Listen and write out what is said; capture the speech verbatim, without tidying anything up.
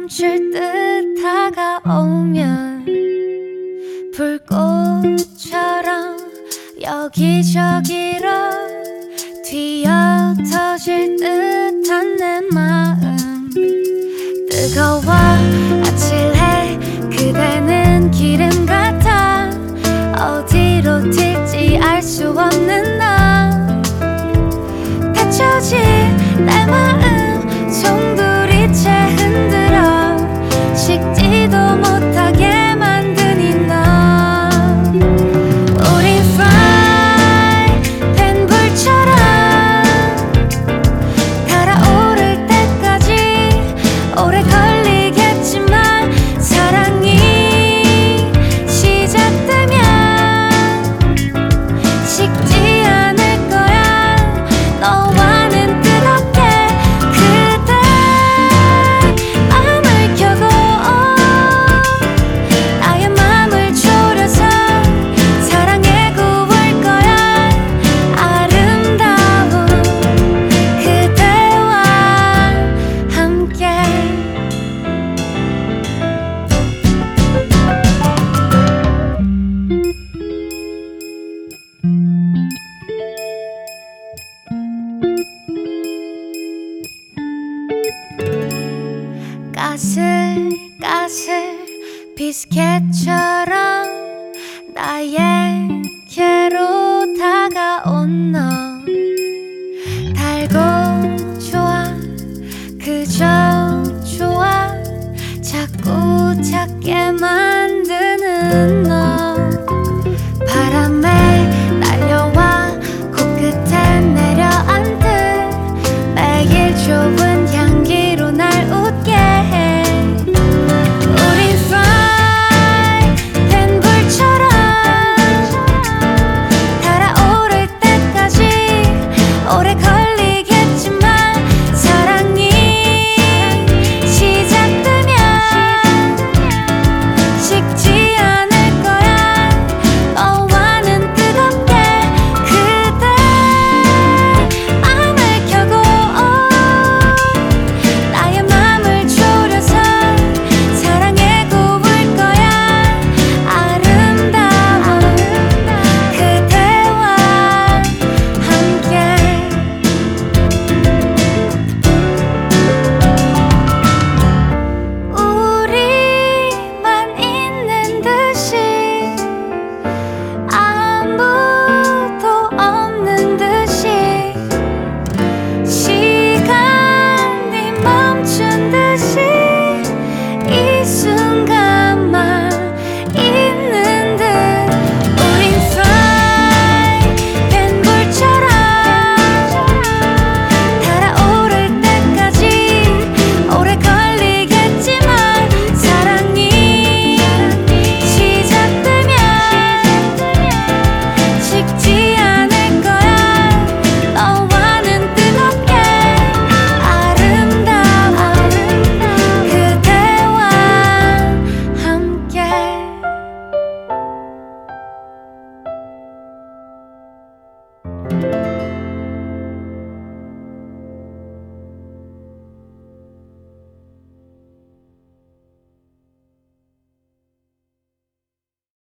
멈출 듯 다가오면 불꽃처럼 여기저기로 튀어터질 듯한 내 마음 뜨거워 아찔해 그대는 기름 같아 어디로 튈지 알 수 없는 너 닫혀진 내 마음 송두리째 흔들어 식지도 못하게 만드니 너 우린 fry 팬 불처럼 달아오를 때까지 오래 걸리겠지만 사랑이 시작되면 식지 않을 거야 너와는 뜨겁게 그대 맘을 켜고 나의 맘을 졸여서 사랑에 구울 거야 아름다운 그대와 함께 까슬까슬 비스켓처럼 나에게로 다가온 너 달고 좋아 그저